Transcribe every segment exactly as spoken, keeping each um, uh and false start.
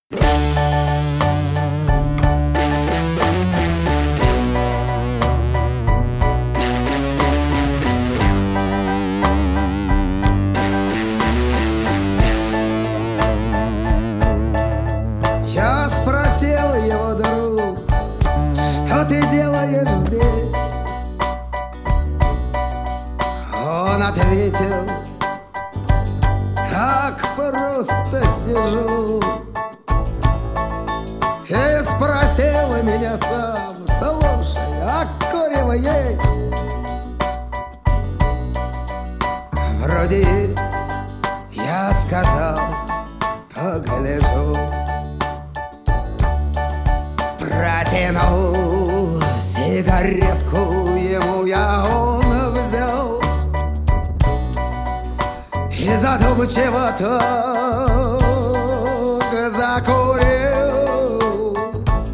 Я спросил его, друг, что ты делаешь здесь? Он ответил: так просто сижу. И спросил меня сам: слушай, а курево есть? Вроде есть. Я сказал: погляжу. Протянул сигаретку ему, я он взял и задумчиво так закурил.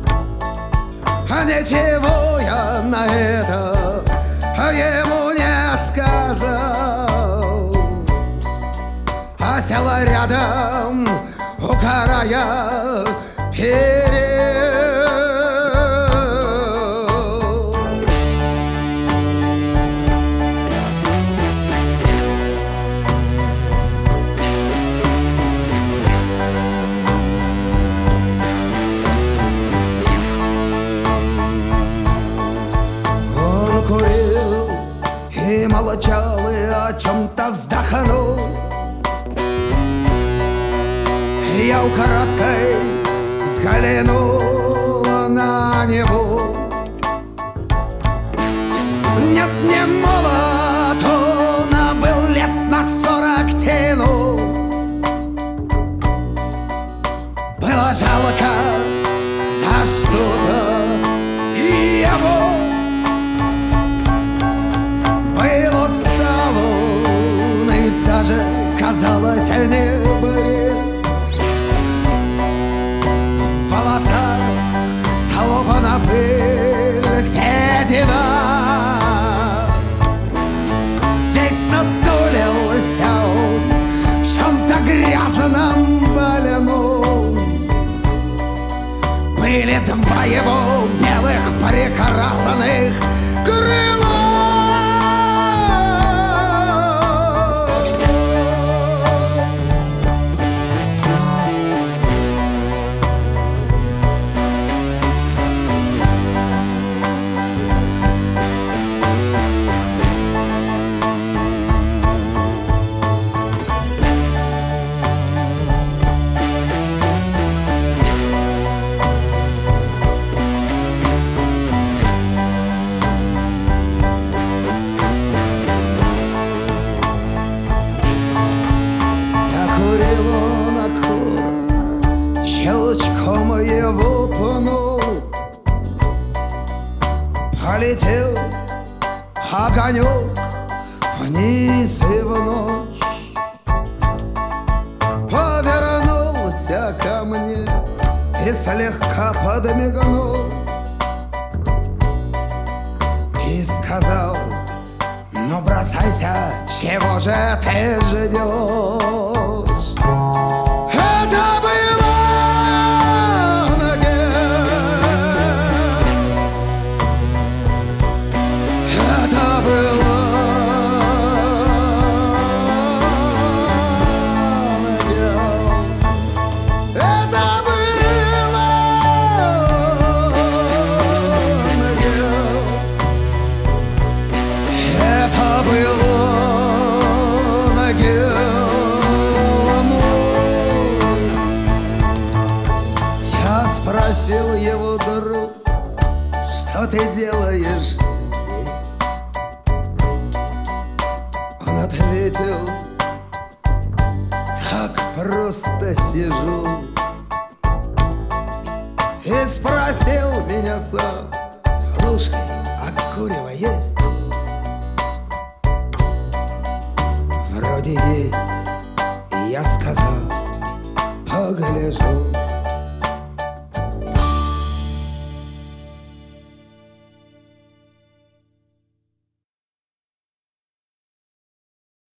А ничего я на это ему не сказал, а села рядом, укорая перед. Курил и молчал, и о чем-то вздохнул. Я украдкой взглянул на него. Нет, не молод он, а был лет на сорок тянул. Было жалко за что-то его. Он и даже, казалось, не борец. В волосах слопана пыль, седина. Весь сутулился он в чем-то грязном больном. Были два его белых прекрасных крыла. Щелчком его пнул, полетел огонек вниз и в ночь. Повернулся ко мне и слегка подмигнул и сказал: ну бросайся, чего же ты ждешь? Это было спросил его, друг, что ты делаешь здесь? Он ответил: так просто сижу. И спросил меня сам: слушай, а курево есть? Вроде есть. Я сказал: погляжу.